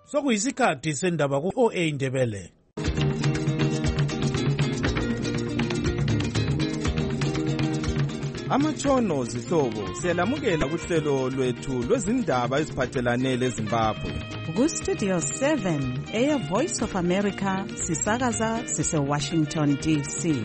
Sokuyisikhathi sendaba ku-OA Indebele. Amatshono zihlobo siyalamukela kuhlelo lwethu lwezindaba eziphathelane leZimbabwe. Ku-Studio 7 Air Voice of America sisakaza sise-Washington DC.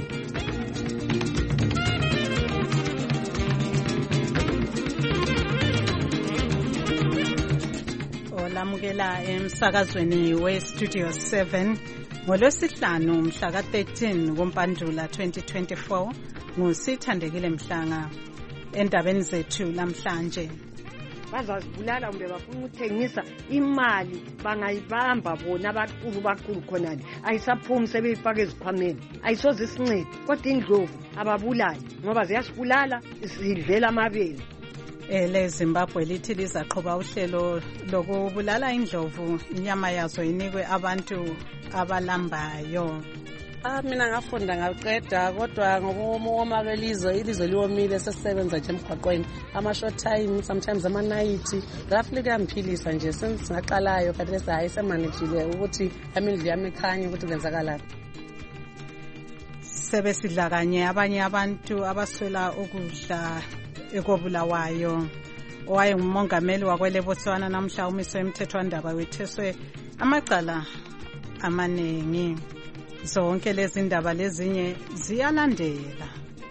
Olamukela emsakazweni we-Studio 7 ngolwesihlanu mhla ka-13 kuMpandula 2024 nguSithandekile Mhlanga. Endabeni zethu namhlanje, bazazibulala kumbe bafuna ukuthengisa imali bangayibamba bona abakhulu khonani ayisaphumi sebeyifaka ezikhwameni ayisoze isincede kodwa indlovu ababulali ngoba ziyasibulala zidlela amabele. leZimbabwe lithi lizaqhuba uhlelo lokubulala indlovu inyama yazo inikwe abantu abalambayo. Mina ngafunda ngaqeda kodwa ngokuma kwelizwe ilizwe liwomile sesisebenza nje emgwaqweni ama-short time sometimes ama-night roughly kuyangiphilisa nje singaqalayo kanti bese hayi semanejile ukuthi amindlu yami ikhanye ukuthi kwenzakalani. Sebesidla kanye abanye abantu abaswela ukudla ekobulawayo. Owayengumongameli wakweleBotswana namhla umiswe emthethwandaba wetheswe amacala amaningi. Zonke lezi ndaba lezinye ziyalandela.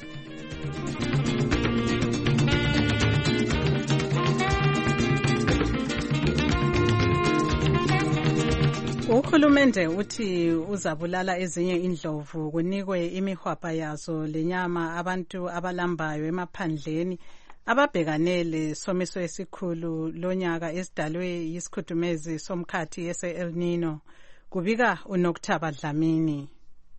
Uhulumende uthi uzabulala ezinye indlovu kunikwe imihwapa yazo lenyama abantu abalambayo emaphandleni ababhekane lesomiso esikhulu lonyaka esidalwe yisikhudumezi somkhathi ese-El Nino. Kubika uNokuthaba Dlamini.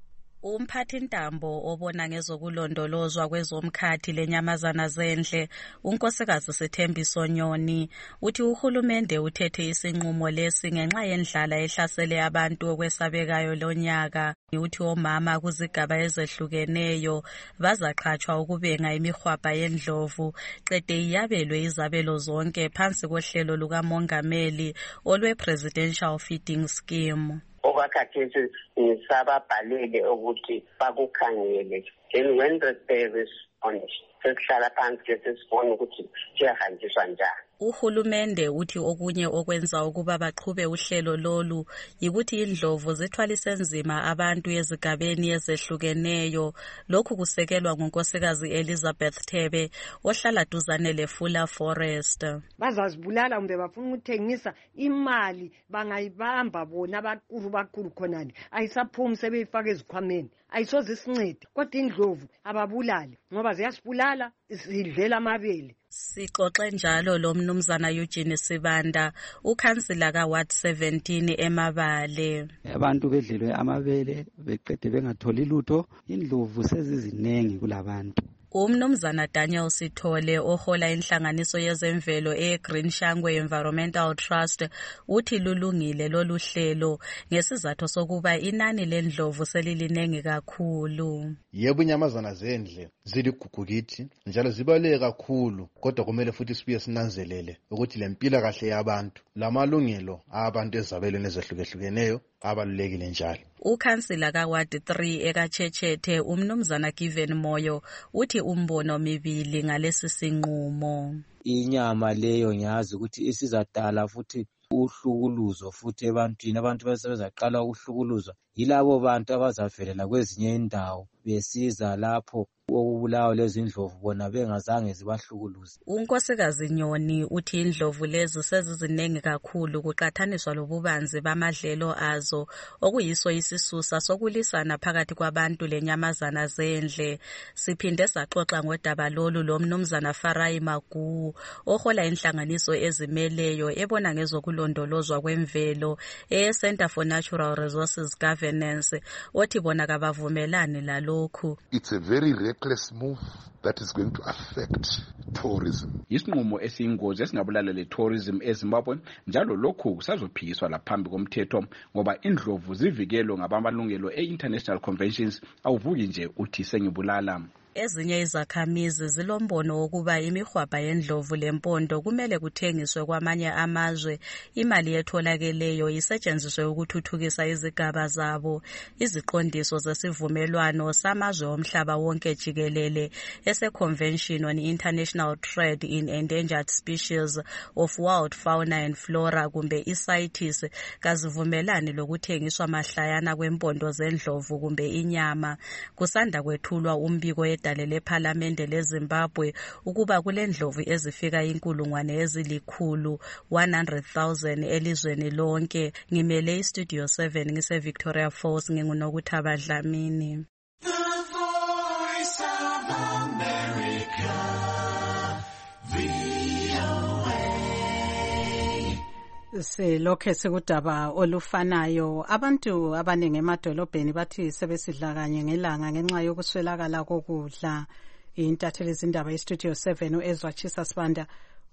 Umphathintambo obona ngezokulondolozwa kwezomkhathi lenyamazana zendle unkosikazi Sithembiso Nyoni uthi uhulumende uthethe isinqumo lesi ngenxa yendlala ehlasele abantu okwesabekayo lonyaka. Uthi omama kuzigaba ezehlukeneyo bazaqhatshwa ukubenga imihwapa yendlovu qede iyabelwe izabelo zonke phansi kohlelo lukamongameli olwe-Presidential Feeding Scheme. Okwakhathesi ngisababhalele ukuthi bakukhangele then when the service on it sesihlala phansi sesibona ukuthi siyahanjiswa njani. Uhulumende uthi okunye okwenza ukuba baqhube uhlelo lolu yikuthi indlovu zithwalise nzima abantu ezigabeni ezehlukeneyo. Lokhu kusekelwa ngunkosikazi Elizabeth Thebe ohlala duzane leFula Forest. Bazazibulala kumbe bafuna ukuthengisa imali bangayibamba bona abakhulu khonani ayisaphumi sebeyifaka ezikhwameni ayisoze isincede kodwa indlovu ababulali ngoba ziyasibulala zidlela amabele. Sixoxe njalo lo mnumzana Eugene Sibanda ukhansila kaWard 17 eMabale. Abantu bedlelwe amabele beqede bengatholi lutho, indlovu sezizinengi kulabantu. Umnumzana Daniel Sithole ohola inhlanganiso yezemvelo eGreen Shangwe Environmental Trust uthi lulungile lolu hlelo ngesizathu sokuba inani lendlovu selilinengi kakhulu. Yebo inyamazana zendle ziligugu kithi njalo zibaluleke kakhulu kodwa kumele futhi sibuye sinanzelele ukuthi lempilakahle yabantu lamalungelo abantu ezabelweni ezehlukehlukeneyo abalulekile njalo. Ukhansila kaWard 3 ekaChechethe umnumzana Given Moyo uthi umbono mibili ngalesi sinqumo. Inyama leyo ngiyazi ukuthi isizadala futhi uhlukuluzo futhi ebantwini abantu besebezaqala ukuhlukuluzwa yilabo bantu abazavelela kwezinye indawo besiza lapho okubulawa lezi ndlovu bona bengazange zibahlukuluze. Unkosikazi Nyoni uthi indlovu lezi sezizinengi kakhulu kuqathaniswa lobubanzi bamadlelo azo okuyiso isisusa sokulisana phakathi kwabantu lenyamazana zendle. Siphinde saxoxa ngodaba lolu lo mnumzana Farai Magu ohola inhlanganiso ezimeleyo ebona ngezokulondolozwa kwemvelo eCenter for Natural Resources Governance othi bona kabavumelani lalokhu. It's a very reckless move that is going to affect tourism. Isinqumo esiyingozi esingabulala le tourism eZimbabwe njalo lokhu kusazophikiswa laphambi komthetho ngoba indlovu zivikelwe ngabamalungelo e-international conventions awuvuki nje uthi sengibulala. Ezinye izakhamizi zilombono wokuba imihwabha yendlovu lempondo kumele kuthengiswe kwamanye amazwe, imali etholakeleyo isetshenziswe ukuthuthukisa izigaba zabo. Iziqondiso zesivumelwano samazwe omhlaba wonke jikelele ese-Convention on International Trade in Endangered Species of Wild Fauna and Flora kumbe CITES kazivumelani lokuthengiswa mahlayana kwempondo zendlovu kumbe inyama. Kusanda kwethulwa umbiko edale lephalamende leZimbabwe ukuba kulendlovu ezifika 100,000 elizweni lonke. Ngimele iStudio 7 ngise Victoria Falls, nginguNokuthaba Dlamini. Selokhe sekudaba olufanayo, abantu abaningi emadolobheni bathi sebesidla kanye ngelanga ngenxa yokuswelakala kokudla. Intatheli zindaba yeStudio 7 uEzwa Chisa Sibanda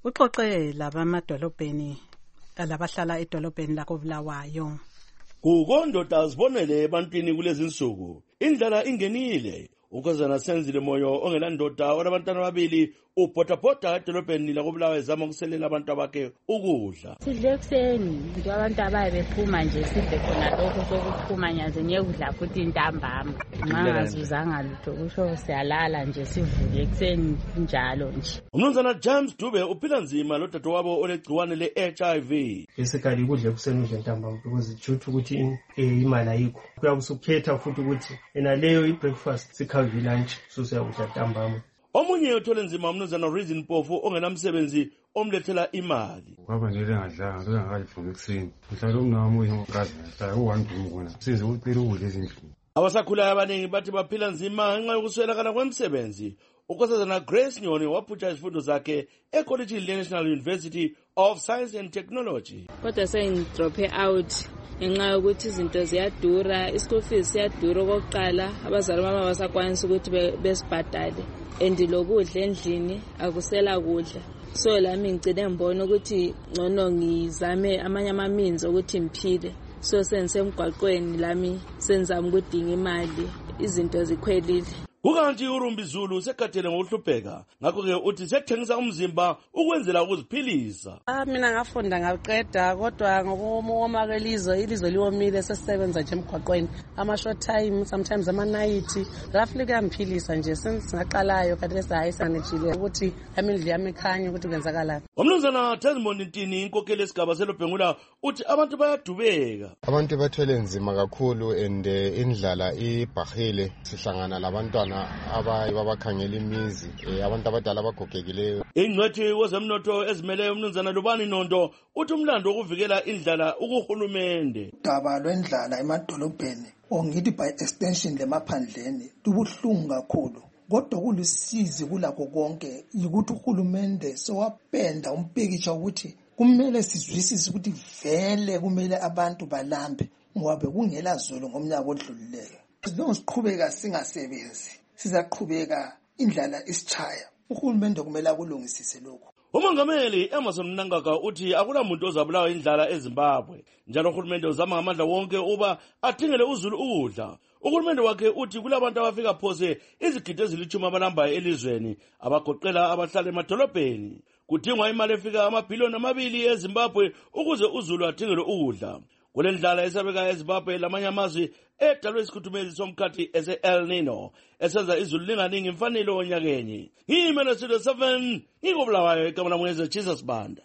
uxoxe labamadolobheni labahlala edolobheni lakoBulawayo. Kukondoda azibonele ebantwini kulezi insuku indlala ingenile. Ukhazana Senzile Moyo ongelandoda olabantwana ababili ubhotapota edolobheni lakoBulawayo ezama ukuselela abantu abakhe ukudla. Sidle ekuseni nje abantu abaye bephuma nje sidle khona lokho sokuphuma nyaze nyekudla futhi intambama. Mangazuzanga lutho kusho siyalala nje sivuke ekuseni njalo nje. Umnumzana James Dube uphila nzima lodadewabo olegciwane le-HIV. Basically kudla ekuseni udla intambama because itshuthi ukuthi imali ayikho. Kuyakusukhetha futhi ukuthi enaleyo ibreakfast sikhavi lunch susiyakudla intambama. Omunye uthole nzima umnumzana Reason Mpofu ongenamsebenzi omlethela imali. Kwaba nje lengadlanga bengakalivuka ekuseni. Mhlawumbe umnamo uyinkazi mhla u1 khona. Size ucela ukudla ezindlini. Abasakhulayo abaningi bathi baphila nzima ngenxa yokuswelakala kwemsebenzi. Ukhosazana Grace Nyoni waphutsha izifundo zakhe eCollege National University of Science and Technology. Kodwa sengidrope out ngenxa yokuthi izinto ziyadura, ischool fees siyadura okokuqala, abazali bami abasakwanisa ukuthi besibhadale. Lokudla endlini akusela kudla. So lami ngicine ngibona ukuthi ngcono ngizame amanye amaminzi ukuthi ngiphile. So sengisemgwaqweni lami senzama ukudinga imali, izinto zikhwelile. Kukanti uRumbi Zulu sekhathele ngokuhlupheka, ngakho-ke uthi sekuthengisa umzimba ukwenzela ukuziphilisa. Mina ngafunda ngaqeda, kodwa ngokumomakela ilizwe liwomile sesisebenza nje emgwaqweni. Ama-short time, sometimes ama-night, roughly kuyangiphilisa nje singaqalayo kanti hayi sanejile ukuthi amindlu yami ikhanye ukuthi kwenzakalani. Umnumzana Desmond Ntini inkokheli esigaba selobhengula uthi abantu bayadubeka. Abantu bathwele nzima kakhulu and indlala ibhahile, sihlangana labantwana abakhangela imizi, abantu abadala abagogekileyo. Ingcwethi wezemnotho ezimele umnumzana Lubani Nondo uthi umlando wokuvikela indlala ukuhulumende. Daba lwendlala emadolobheni ongithi by extension lemaphandleni lubuhlungu kakhulu. Kodwa kulusizi kulakho konke ukuthi uhulumende sowapenda umpikitsha ukuthi kumele sizwisise ukuthi vele kumele abantu balambe ngoba kungela zolo ngomnyaka odlulileyo. Siqhubeka singasebenzi, sizaqhubeka indlala isichaya. Uhulumende kumele akulungisise lokho. Umongameli Emerson Mnangagwa uthi akulamuntu ozabulawa indlala eZimbabwe, njalo uhulumende uzama ngamandla wonke uba athingele uzulu ukudla. Uhulumende wakhe uthi kulabantu abafika phose izigidi ezilithumi abalambayo elizweni abagoqela abahlala emadolobheni. Kudingwa imali efika amabhiliyoni 2 eZimbabwe ukuze uzulu athingele ukudla. Kule ndlala esabeka eZimbabwe lamanye amazwe edalwe isikhuthumezi somkhathi ese-El Nino esenza izulu linganingi imfanelo onyakenye. Ngimele Studio 7 ngikubulawayo igama lami Ezwa Chisa Sibanda.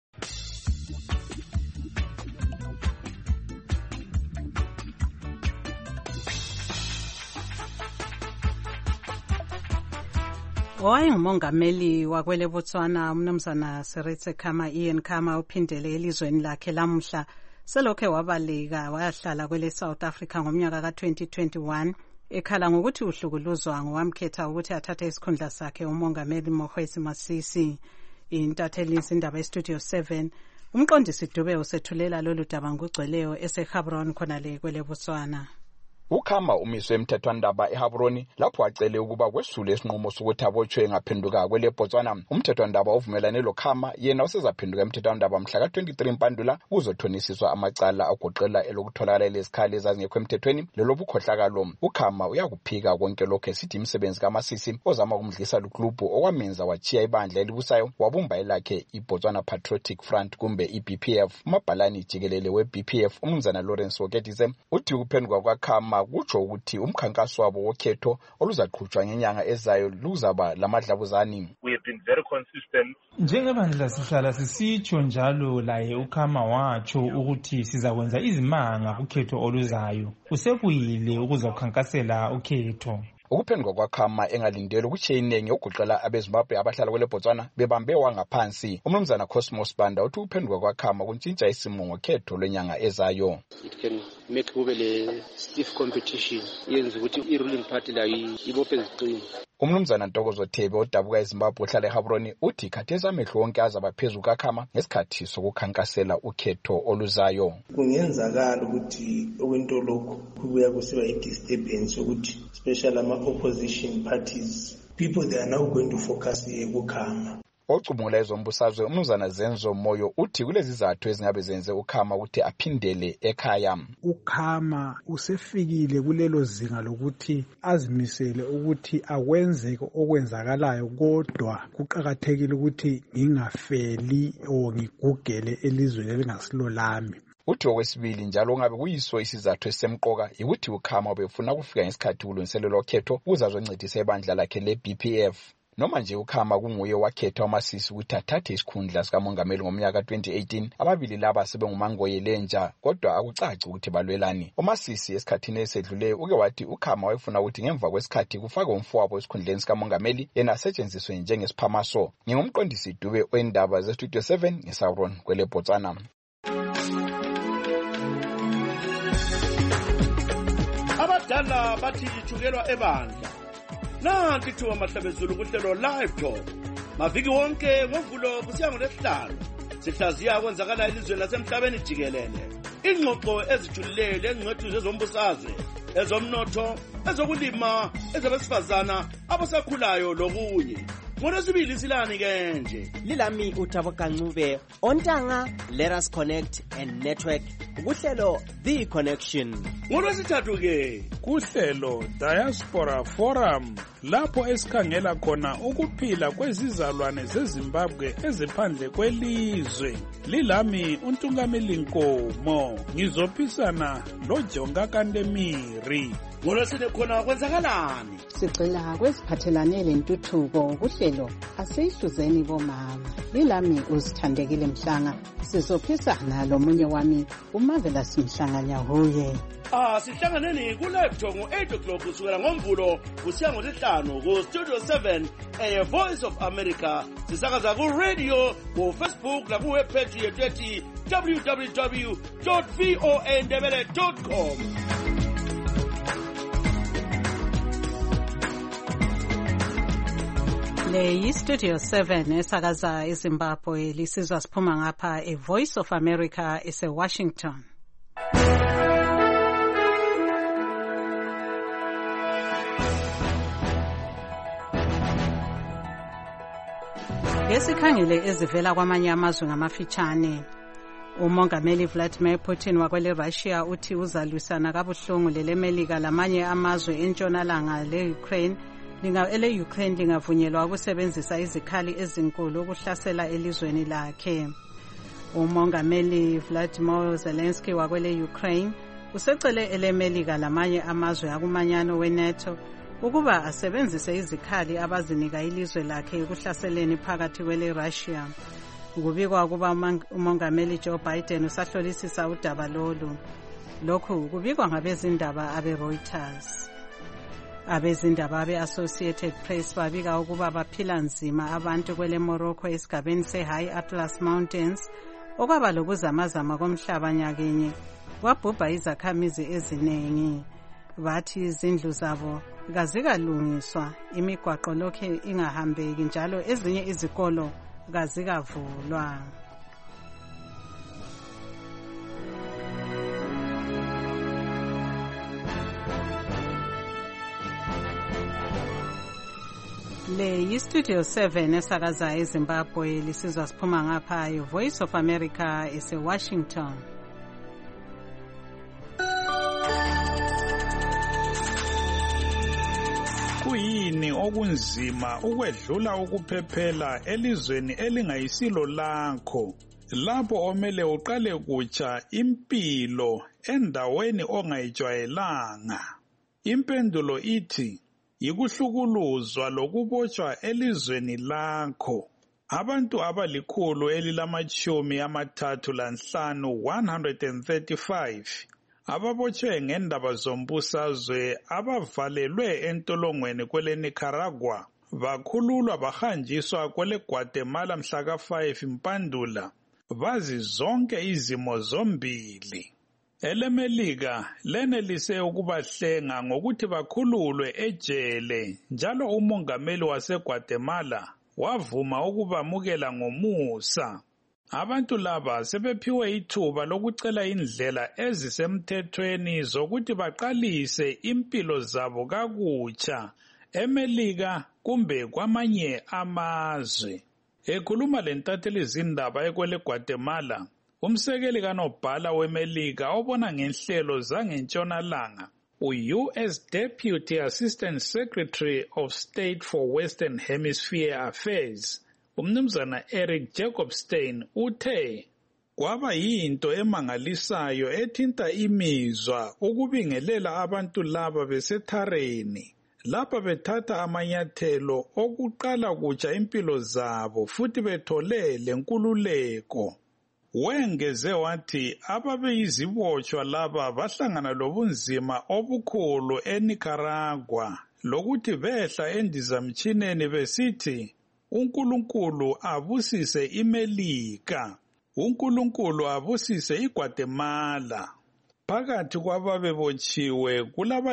Wayengumongameli wakwele Botswana umnumzana Seretse Khama Ian Khama uphindele elizweni lakhe lamuhla selokhe wabaleka wayahlala kwele South Africa ngomnyaka ka2021 ekhala ngokuthi uhlukuluzwa ngowamkhetha ukuthi athathe isikhundla sakhe umongameli Mokgweetsi Masisi. Intatheli izindaba eStudio 7 umqondisi Dube usethulela lolu daba ngugcweleyo eseGaborone khona le kwele Botswana. uKhama umiswe emthethwandaba eHaburoni lapho wacele ukuba kwesule isinqumo sokuthi abotshwe ngaphenduka kwele Botswana. Umthethwandaba ovumelane loKhama yena usezaphenduka emthethwandaba mhla ka-23 Mpandula uzothonisiswa amacala agoqela elokutholakala lezikhali ezazingekho emthethweni lelobukhohlakalo. uKhama uyakuphika konke lokho esithi imisebenzi kaMasisi ozama ukumdlisa luklubhu okwamenza wachiya ibandla elibusayo wabumba elakhe iBotswana Patriotic Front kumbe iBPF. Umabhalani jikelele weBPF uMnumzana Lawrence Woketise uthi ukuphenduka kwaKhama kutsho ukuthi umkhankaso wabo wokhetho oluzaqhutshwa ngenyanga ezayo luzaba lamadlabuzani. We have been very consistent. Njengebandla sihlala sisitsho njalo laye uKhama watsho ukuthi sizakwenza izimanga kukhetho oluzayo. Usebuyile ukuzokhankasela ukhetho. Ukuphenduka kwaKhama engalindele ukuthi iningi oguqela abeZimbabwe abahlala kwele Botswana bebambe wangaphansi. Umnumzana Cosmos Banda uthi ukuphenduka kwaKhama kuntshintsha isimo ngokhetho lwenyanga ezayo. It can make kube le stiff competition yenza ukuthi i-ruling party la ibophe iziqini. Umnumzana Ntokozo Thebe odabuka eZimbabwe ohlala eHaburoni uthi khathesi amehlo wonke azaba phezulu kaKhama ngesikhathi sokukhankasela ukhetho oluzayo. Kungenzakala ukuthi okwento lokho kubuya kusiba i-disturbance ukuthi especially ama-opposition parties, people they are now going to focus kuKhama. Ocubungula ezombusazwe uMnumzana Zenzo Moyo uthi kulezi izathu ezingabe zenze uKhama ukuthi aphindele ekhaya. uKhama usefikile kulelo zinga lokuthi azimisele ukuthi akwenzeke okwenzakalayo, kodwa kuqakathekile ukuthi ngingafeli ngigugele elizweni elingasilo lami. Uthi okwesibili njalo ungabe kuyiso isizathu esemqoka ukuthi uKhama ubefuna kufika ngesikhathi kulungiselelwa ukhetho ukuze azoncedisa ibandla lakhe leBPF. Noma nje uKhama kunguye wakhetha uMasisi ukuthi athathe isikhundla sikamongameli ngomnyaka 2018, ababili laba sebengumangoye lentsha kodwa akucaci ukuthi balwelani. uMasisi esikhathini esedluleyo uke wathi uKhama wayefuna ukuthi ngemva kwesikhathi kufake umfowabo esikhundleni sikamongameli yena asetshenziswe njengesiphamaso. Ngingumqondisi Dube wendaba zeStudio 7 ngeSauron kwele Botswana. Abadala bathi ithukelwa ebandla. Nanti thuba mahlabezulu kuhlelo live talk. Maviki wonke ngovulo kusiya ngoLwesihlanu. Sihlaziya kwenzakala elizweni lasemhlabeni jikelele. Ingxoxo ezijulileyo engcwethu zezombusazwe, ezomnotho, ezokulima, ezabesifazana, abasakhulayo lokunye. Ngolwesibili silani ke nje. Lilami uThabo Kancube. Ontanga, let us connect and network. Kuhlelo The Connection. Ngolwesithathu ke kuhlelo Diaspora Forum lapho esikhangela khona ukuphila kwezizalwane zeZimbabwe eziphandle kwelizwe. Lilami uNtungameli Nkomo. Ngizophisana loJonga Kandemiri. Ngolwesine khona kwenzakalani? Sicela kweziphathelane lentuthuko kuhlelo asihluzeni bomama. Lilami uzithandekile Mhlanga. Sizophisana lomunye wami uMarvelous Mhlanga Nyahuye. Sihlanganeni kuLaptop ngo-8 o'clock kusukela ngoMvulo kusiya ngoLwesihlanu ku-Studio 7 Voice of America. Sisakaza ku-radio, ku-Facebook naku-webpage yethu ethi www.voandebele.com. Le yi-Studio 7 esakaza eZimbabwe lisizwa siphuma ngapha Voice of America ese-Washington. Ngesikhangele ezivela kwamanye amazwe ngamafitshane. Umongameli Vladimir Putin wakwele Russia uthi uzalwisana kabuhlungu leMelika lamanye amazwe entshonalanga le-Ukraine lingavunyelwa ukusebenzisa izikhali ezinkulu ukuhlasela elizweni lakhe. Umongameli Volodymyr Zelensky wakwele Ukraine usecele eleMelika lamanye amazwe akumanyano weNATO ukuba asebenzise izikhali abazinika ilizwe lakhe ukuhlaseleni phakathi kwele Russia. Kubikwa ukuba umongameli Joe Biden usahlolisisa udaba lolu. Lokhu kubikwa ngabezindaba abeReuters. Abezindaba abe-Associated Press babika ukuba baphila nzima abantu kwele Morocco esigabeni se-High Atlas Mountains okwaba lokuzamazama komhlaba nyakenye kwabhubha izakhamizi eziningi. Bathi izindlu zabo kazikalungiswa, imigwaqo lokhe ingahambeki njalo ezinye izikolo kazikavulwa. Le yi-Studio 7 esakaza eZimbabwe lisizwa siphuma ngapha Voice of America ese-Washington. Kuyini okunzima ukwedlula ukuphephela elizweni elingayisilo lakho, lapho omele uqale kutsha impilo endaweni ongayijwayelanga? Impendulo ithi yikuhlukuluzwa lokubotshwa elizweni lakho. Abantu abalikhulu-35 135 ababotshwe ngendaba zombusazwe abavalelwe entolongweni kwele Nicaragua bakhululwa bahanjiswa kwele Guatemala mhla ka-5 Mpandula. Bazi zonke izimo zombili. EleMelika lenelise ukubahlenga ngokuthi bakhululwe ejele, njalo umongameli waseGuatemala wavuma ukubamukela ngomusa. Abantu laba sebephiwe ithuba lokucela indlela ezisemthethweni zokuthi baqalise impilo zabo kakutsha eMelika kumbe kwamanye amazwe. Ekhuluma lentatheli zindaba ekwele Guatemala, umsekeli kanobhala weMelika obona ngenhlelo zangentshonalanga, u-US Deputy Assistant Secretary of State for Western Hemisphere Affairs, umnumzana Eric Jacobstein uthe, kwaba yinto emangalisayo ethinta imizwa ukubingelela abantu laba besethareni, lapha bethatha amanyathelo okuqala kutsha impilo zabo futhi bethole lenkululeko. Wengeze wathi ababeyizibotshwa laba bahlangana lobunzima obukhulu eNicaragua lokuthi behla endizamtshineni besithi uNkulunkulu abusise iMelika, uNkulunkulu abusise iGuatemala. Phakathi kwababebotshiwe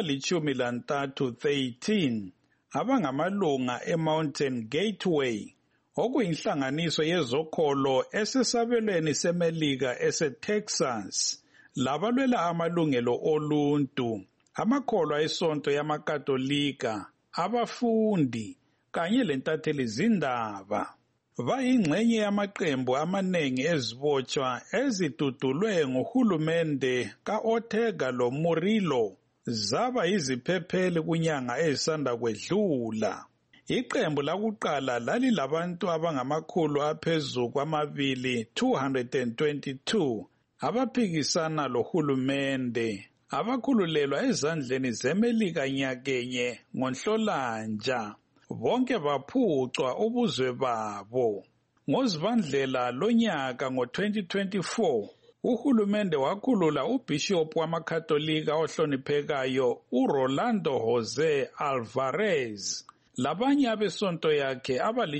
kulaba-13 abangamalunga eMountain Gateway, okuyinhlanganiso yezokholo esesabelweni seMelika eseTexas, labalwela amalungelo oluntu, amakholwa esonto yamakatolika, abafundi kanye lentatheli zindaba. Bayingxenye yamaqembu amanengi ezibotshwa ezidudulwe nguhulumende ka-Ortega lo Murillo zaba yiziphepheli kunyanga ezisanda kwedlula. Iqembu lakuqala lalilabantu abangamakhulu aphezu kwamabili 222 abaphikisana lohulumende, abakhululelwa ezandleni zeMelika nyakenye ngoNhlolanja. Bonke baphucwa ubuzwe babo. NgoZibandlela lonyaka ngo-2024, uhulumende wakhulula ubhishophu wamakatolika ohloniphekayo uRolando Jose Alvarez. Labanye abesonto yakhe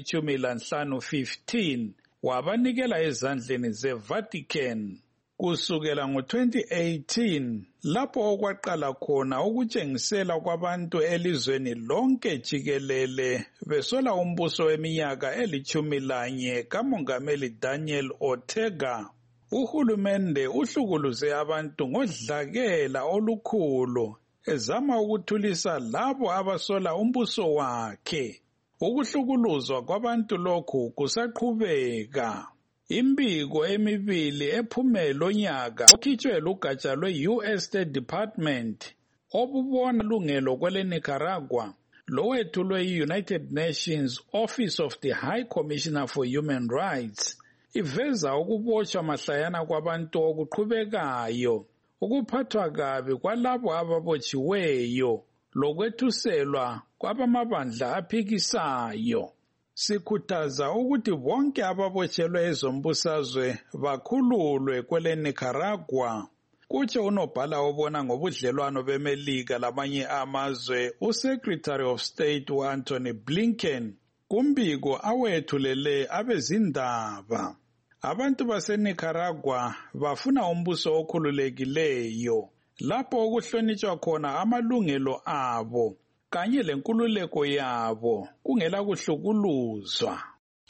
abali-15 wabanikela ezandleni zeVatican. Kusukela ngo-2018, lapho okwaqala khona ukutshengisela kwabantu elizweni lonke jikelele besola umbuso weminyaka eli-11 kaMongameli Daniel Ortega, uhulumende uhlukuluze abantu ngodlakela olukhulu ezama ukuthulisa labo abasola umbuso wakhe. Ukuhlukuluzwa kwabantu lokhu kusaqhubeka. Imbiko emibili ephume lonyaka okhitshwe lugatsha lwe-US State Department obubona lungelo kwele Nicaragua lowethulwe yi-United Nations Office of the High Commissioner for Human Rights iveza ukubotshwa mahlayana kwabantu okuqhubekayo, ukuphathwa kabi kwalabo ababotshiweyo lokwethuselwa kwabamabandla aphikisayo. Sikhuthaza ukuthi bonke ababotshelwe ezombusazwe bakhululwe kwele Nicaragua. Kutsho unobhala obona ngobudlelwano beMelika lamanye amazwe uSecretary of State u-Anthony Blinken kumbiko awethulele abezindaba. Abantu baseNicaragua bafuna umbuso okhululekileyo, lapho okuhlonitshwa khona amalungelo abo kanye lenkululeko yabo kungela kuhlukuluzwa.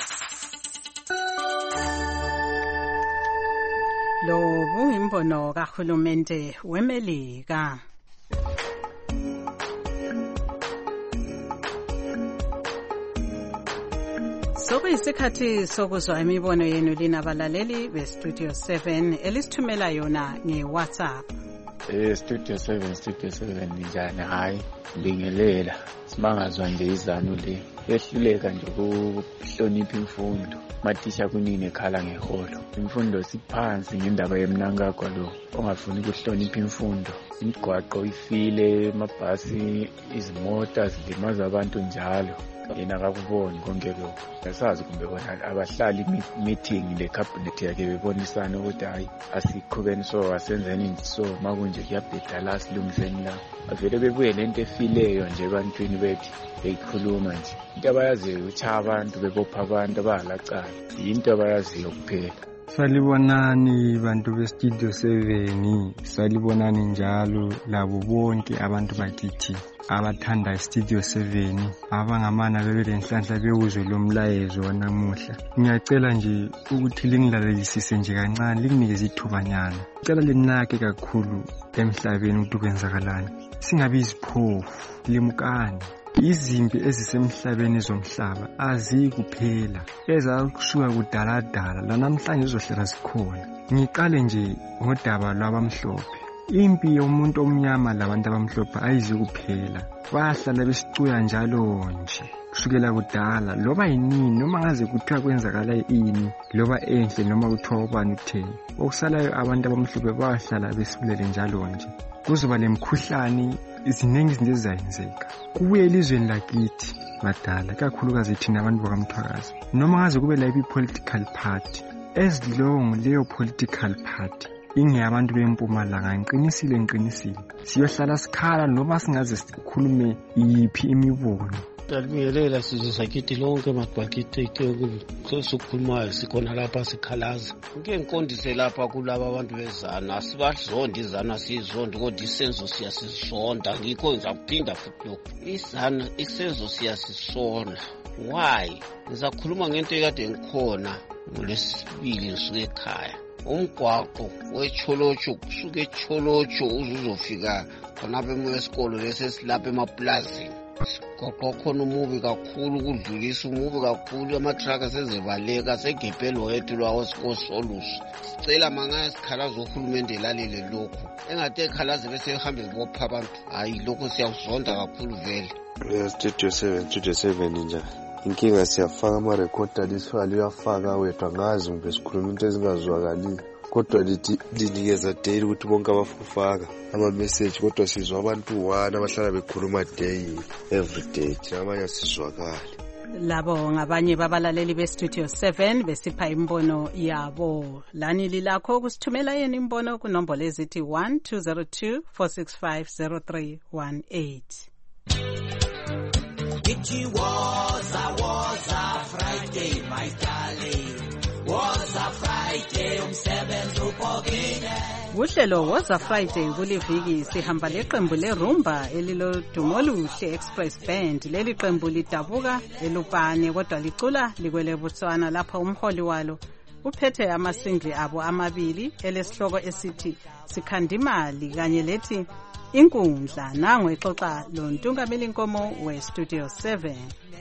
Lo buyimbono kahulumende weMelika. Sokuyisikhathi sokuzwa imibono yenu lina balaleli beStudio 7 elisithumela yona ngeWhatsApp. Studio 7 njani? Hayi, bingelela. Simangazwa nje izanu le. Yehluleka nje ukuhlonipha imfundo. Mathisha kunini ekhala ngeholo. Imfundo siphansi ngendaba yemnankagwa lo. Ongafuni ukuhlonipha imfundo. Imigwaqo ifile, amabhasi, izimota zilimaza abantu njalo. Yena akakuboni konke lokho. Yasazi kumbe bona abahlali meeting le cabinet yakhe bebonisana ukuthi hayi asiqhubeni so asenzeni so makunje kuyabhedala silungiseni la. Avele bebuye lento efileyo nje ebantwini bethi beyikhuluma nje. Into abayaziyo ukuthi abantu bebopha abantu abalacala. Into abayaziyo kuphela. Salibonani bantu beStudio 7, salibonani njalo labo bonke abantu bakithi abathanda iStudio 7 abangamana bebelenhlanhla bewuzwe lo mlayezo wanamuhla. Ngiyacela nje ukuthi lingilalelisise nje kancane, linginikeze ithubanyana. Ngicela linake kakhulu emhlabeni ukuthi kwenzakalani. Singabi iziphofu, limukani. Izimpi ezisemhlabeni zomhlaba azikuphela, ezakusuka kudaladala lanamhlanje zizohlala zikhona. Ngiqale nje ngodaba lwabamhlophe. Impi yomuntu omnyama labantu abamhlophe ayizikuphela, bahlala besicuya njalo nje kusukela kudala. Loba yinini noma ngaze kuthiwa kwenzakala ini, loba enhle noma kuthiwa ubani utheni, okusalayo abantu abamhlophe bahlala besibulele njalo nje. Kuzoba lemkhuhlane, iziningi izinto ezizayenzeka. Kubuye elizweni lakithi badala, kakhulukazi thina abantu bakamthwakazi. Noma ngaze kube la i-political party, as long leyo political party ingeyabantu bempumalanga, ngiqinisile siyohlala sikhala noma singaze sikhulume yiphi imibono. Talibingelela sizwe sakithi lonke madbakithi sokukhulumayo sikhona lapha sikhalaza. Ngike ngiqondise lapha kulabo abantu bezana, asibazondi izana siyizondi kodwa isenzo siyasisonda. Ngikho ngizakuphinda futhi lokho. Izana isenzo siyasisonda. Why? Ngizakhuluma ngento ekade ngikhona ngolesibili ngisuke ekhaya. Umgwaqo wecholocho kusuka echolocho uzofika khonapha esikolo lesesilapha emaplazini. Ngoba khona umubi kakhulu ukudlulisa umubi kakhulu, amatraka sezebaleka segepelo wethu lwawo sikosolusi. Sicela mangaya sikhalaza uhulumende elalele lokho, engathi ekhalaze bese ehambe bopha abantu. Hayi lokho siyawuzonda kakhulu vele. Studio 7 njani? Inkinga siyafaka amarekhoda liswali uyafaka wethu, angazi mbe sikhuluma into ezingazwakali. Kodwa linikeza daily ukuthi bonke abafufaka ama-message, kodwa sizwa abantu one abahlala bekhuluma day every day, abanye asizwakali. Labo ngabanye babalaleli beStudio 7 besipha imbono yabo. Lani lilakho kusithumela yena imbono kunombolo ezithi 1202 465 0318. It was a Friday, my darling. Was a Friday, umsebenzi upokile. Uhlelo was a Friday kuliviki sihamba leqembu lerumba elilodumo oluhle Express Band. Leli qembu lidabuka eLupane kodwa licula likwele Botswana lapha umholi walo uphethe amasingli abo amabili elesihloko esithi Sikhandimali kanye lethi Inkundla. Nangu exoxa lo ntungameli inkomo weStudio 7.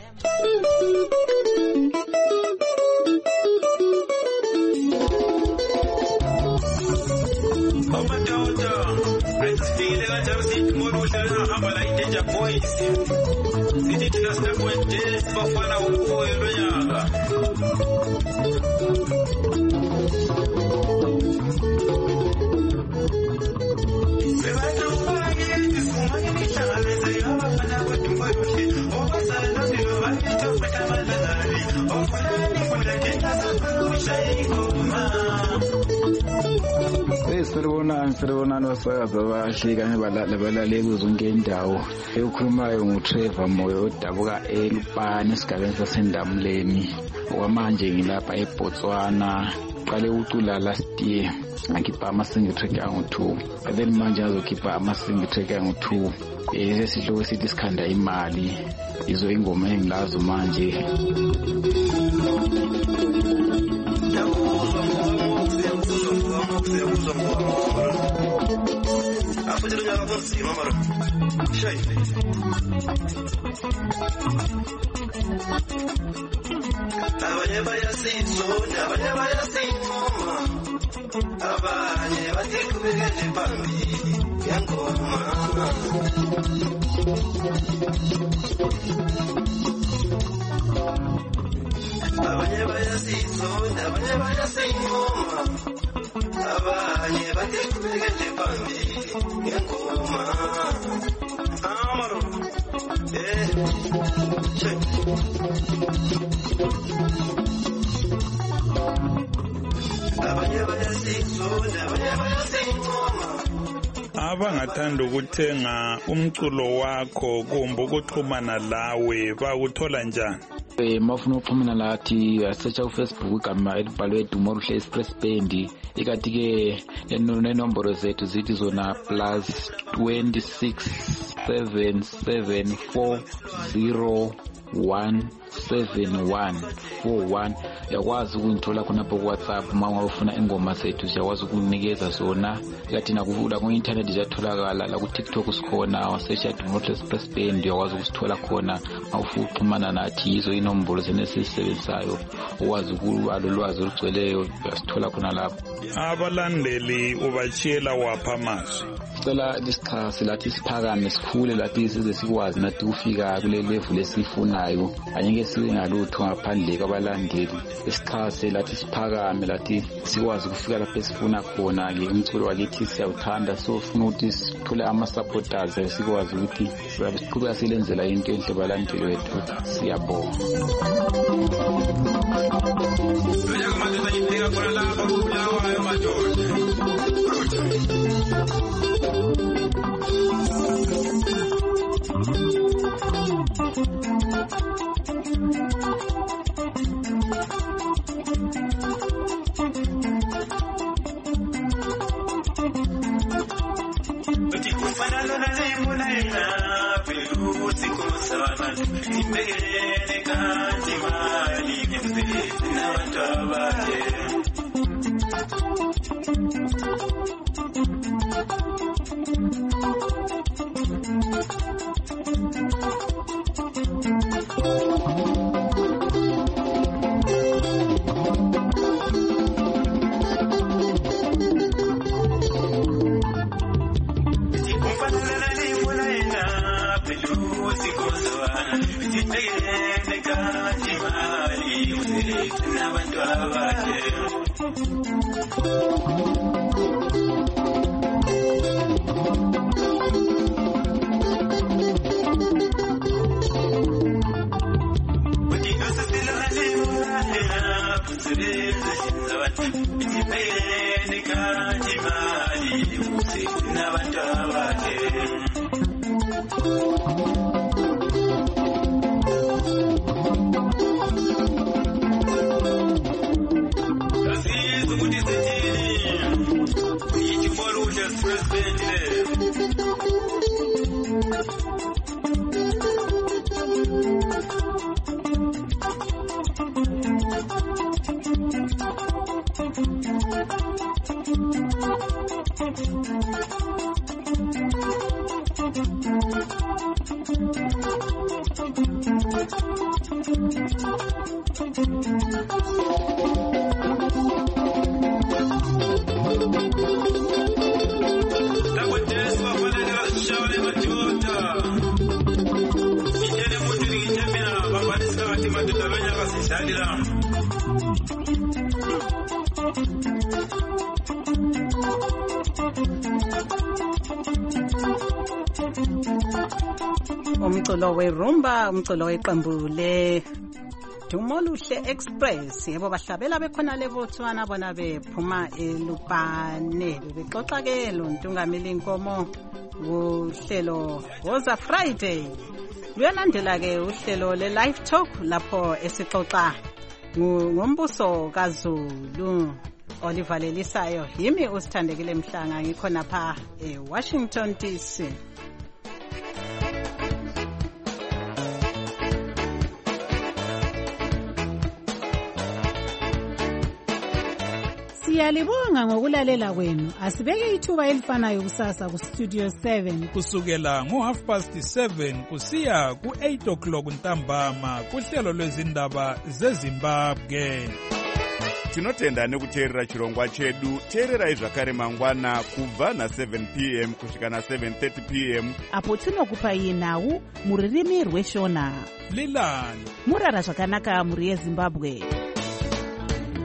Siribonani basakazi abahle kanye balaleli zonke indawo. Ekhulumayo nguTrevor Moyo odabuka eLupane esigabeni saseNdamleni. Okwamanje ngilapha eBotswana. Qale ucula last year ngikhipha ama-single track angu-2. Then manje azokhipha ama-single track angu-2. Esihloko sithi sikhanda imali. Izo ingoma engilazo manje. futhi lo nyaka kunzima mara shayi abanye bayasizona abanye bayasinqoma abanye bathi qhubekele phambili yangoma abanye bayasizona abanye bayasinqoma abanye bathi qhubekele phambili yangoma amaro abangathanda ukuthenga umculo wakho kumbe ukuxhumana lawe bakuthola njani? Mafuna ukuxhumana lathi search Facebook igama elibhalwe Dumoluhle Express Band ikati ke nenombolo zethu zithi zona +26740174141 yakwazi ukungithola khonapho ku WhatsApp uma ufuna ingoma zethu siyakwazi ukunikeza zona ikati nakuvula ku internet ziyatholakala la ku TikTok sikhona wasearch Dumoluhle Express Band yakwazi ukusithola khona awufuna ukuxhumana nathi izo inombolo senesisebenzayo ukwazi ukulolwazi olugcweleyo uyasithola khona lapho. Abalandeli ubachiyela wapha amazwi? Sicela isikhathi lathi siphakame sikhule lathi size sikwazi nathi ukufika kule level esifunayo anyeke sibe ngalutho ngaphandle kwabalandeli. Isikhathi lathi siphakame lathi sikwazi ukufika lapho esifuna khona ke umculo wakithi siyawuthanda so ufuna ukuthi sithole ama supporters sikwazi ukuthi siqhubeka silenzela into enhle balandeli wethu. Siyabonga. Umculo werumba, umculo weqembu le Dumoluhle Express. Yebo bahlabela bekhona leBotswana bona bephuma eLupane bexoxa ke loNtungameli Nkomo uhlelo Woza Friday. Luyalandela ke uhlelo le Live Talk lapho esixoxa ngombuso kaZulu. Oliver Lelisayo yimi usithandekile Mhlanga ngikhona pha eWashington DC. Siyalibonga ngokulalela kwenu. Asibeke ithuba elifanayo kusasa ku Studio 7 kusukela ngo7:30 kusiya ku8 ntambama kuhlelo lwezindaba zeZimbabwe. Tinotenda nekuteerera chirongwa chedu. Teererai zvakare mangwana kubva na7 p.m. kusvika na7:30 p.m. apo tinokupai nhau muririmi rweshona. Lilani murara zvakanaka muri yeZimbabwe.